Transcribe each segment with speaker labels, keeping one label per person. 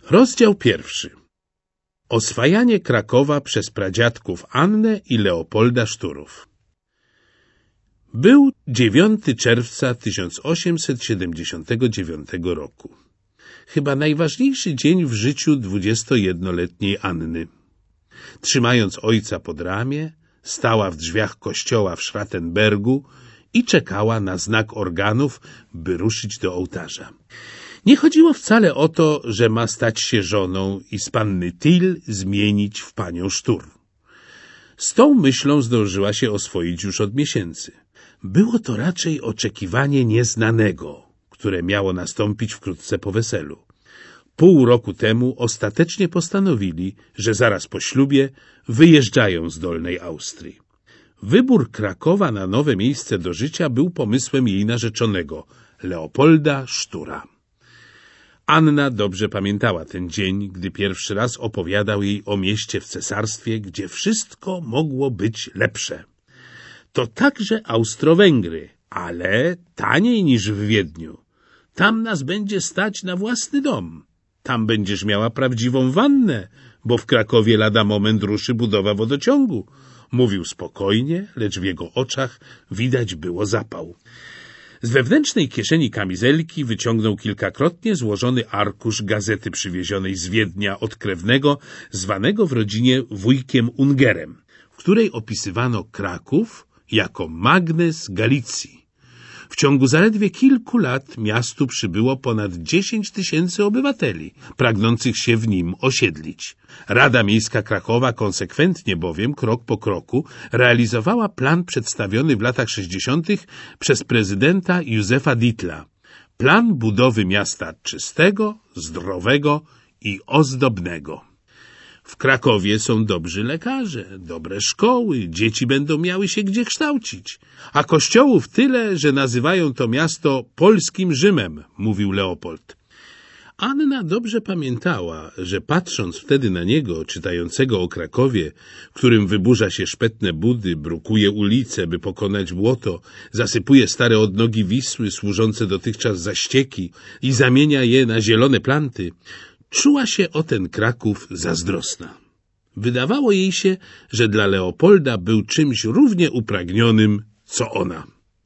Speaker 1: Rozdział 1. Oswajanie Krakowa przez pradziadków Annę i Leopolda Szturów. Był 9 czerwca 1879 roku. Chyba najważniejszy dzień w życiu 21-letniej Anny. Trzymając ojca pod ramię, stała w drzwiach kościoła w Schrattenbergu i czekała na znak organów, by ruszyć do ołtarza. Nie chodziło wcale o to, że ma stać się żoną i z panny Till zmienić w panią Sztur. Z tą myślą zdążyła się oswoić już od miesięcy. Było to raczej oczekiwanie nieznanego, które miało nastąpić wkrótce po weselu. Pół roku temu ostatecznie postanowili, że zaraz po ślubie wyjeżdżają z Dolnej Austrii. Wybór Krakowa na nowe miejsce do życia był pomysłem jej narzeczonego, Leopolda Sztura. Anna dobrze pamiętała ten dzień, gdy pierwszy raz opowiadał jej o mieście w cesarstwie, gdzie wszystko mogło być lepsze. To także Austro-Węgry, ale taniej niż w Wiedniu. Tam nas będzie stać na własny dom. Tam będziesz miała prawdziwą wannę, bo w Krakowie lada moment ruszy budowa wodociągu. Mówił spokojnie, lecz w jego oczach widać było zapał. Z wewnętrznej kieszeni kamizelki wyciągnął kilkakrotnie złożony arkusz gazety przywiezionej z Wiednia od krewnego, zwanego w rodzinie wujkiem Ungerem, w której opisywano Kraków jako magnes Galicji. W ciągu zaledwie kilku lat miastu przybyło ponad 10 000 obywateli, pragnących się w nim osiedlić. Rada Miejska Krakowa konsekwentnie bowiem, krok po kroku, realizowała plan przedstawiony w latach 60. przez prezydenta Józefa Dittla. Plan budowy miasta czystego, zdrowego i ozdobnego. W Krakowie są dobrzy lekarze, dobre szkoły, dzieci będą miały się gdzie kształcić, a kościołów tyle, że nazywają to miasto polskim Rzymem, mówił Leopold. Anna dobrze pamiętała, że patrząc wtedy na niego, czytającego o Krakowie, w którym wyburza się szpetne budy, brukuje ulice, by pokonać błoto, zasypuje stare odnogi Wisły służące dotychczas za ścieki i zamienia je na zielone planty, czuła się o ten Kraków zazdrosna. Wydawało jej się, że dla Leopolda był czymś równie upragnionym, co ona.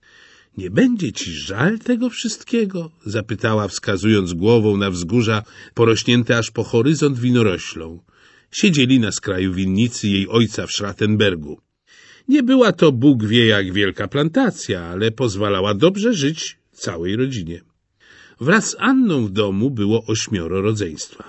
Speaker 1: Nie będzie ci żal tego wszystkiego? Zapytała, wskazując głową na wzgórza porośnięte aż po horyzont winoroślą. Siedzieli na skraju winnicy jej ojca w Schrattenbergu. Nie była to Bóg wie jak wielka plantacja, ale pozwalała dobrze żyć całej rodzinie. Wraz z Anną w domu było 8 rodzeństwa.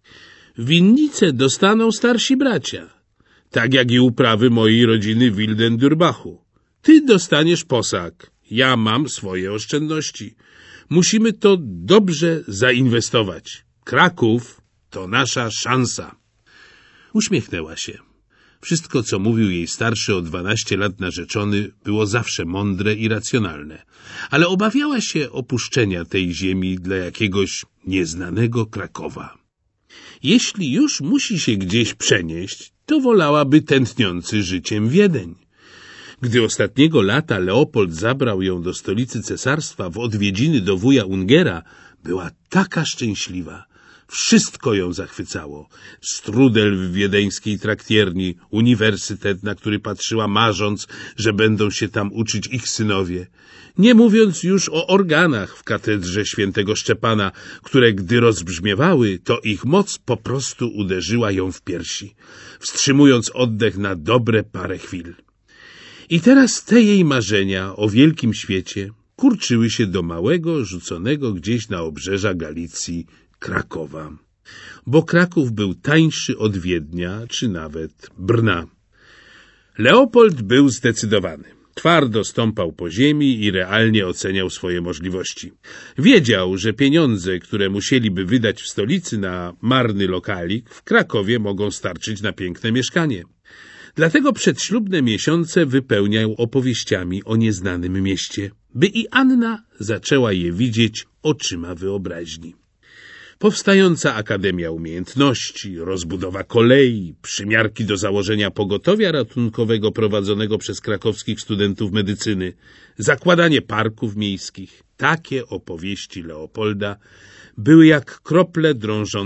Speaker 1: Winnice dostaną starsi bracia, tak jak i uprawy mojej rodziny w Wildendurbachu. Ty dostaniesz posag, ja mam swoje oszczędności. Musimy to dobrze zainwestować. Kraków to nasza szansa. Uśmiechnęła się. Wszystko, co mówił jej starszy o 12 lat narzeczony, było zawsze mądre i racjonalne, ale obawiała się opuszczenia tej ziemi dla jakiegoś nieznanego Krakowa. Jeśli już musi się gdzieś przenieść, to wolałaby tętniący życiem Wiedeń. Gdy ostatniego lata Leopold zabrał ją do stolicy cesarstwa w odwiedziny do wuja Ungera, była taka szczęśliwa. Wszystko ją zachwycało. Strudel w wiedeńskiej traktierni, uniwersytet, na który patrzyła marząc, że będą się tam uczyć ich synowie. Nie mówiąc już o organach w katedrze świętego Szczepana, które gdy rozbrzmiewały, to ich moc po prostu uderzyła ją w piersi, wstrzymując oddech na dobre parę chwil. I teraz te jej marzenia o wielkim świecie kurczyły się do małego, rzuconego gdzieś na obrzeża Galicji Krakowa, bo Kraków był tańszy od Wiednia, czy nawet Brna. Leopold był zdecydowany. Twardo stąpał po ziemi i realnie oceniał swoje możliwości. Wiedział, że pieniądze, które musieliby wydać w stolicy na marny lokalik, w Krakowie mogą starczyć na piękne mieszkanie. Dlatego przedślubne miesiące wypełniał opowieściami o nieznanym mieście, by i Anna zaczęła je widzieć oczyma wyobraźni. Powstająca Akademia Umiejętności, rozbudowa kolei, przymiarki do założenia pogotowia ratunkowego prowadzonego przez krakowskich studentów medycyny, zakładanie parków miejskich. Takie opowieści Leopolda były jak krople drążące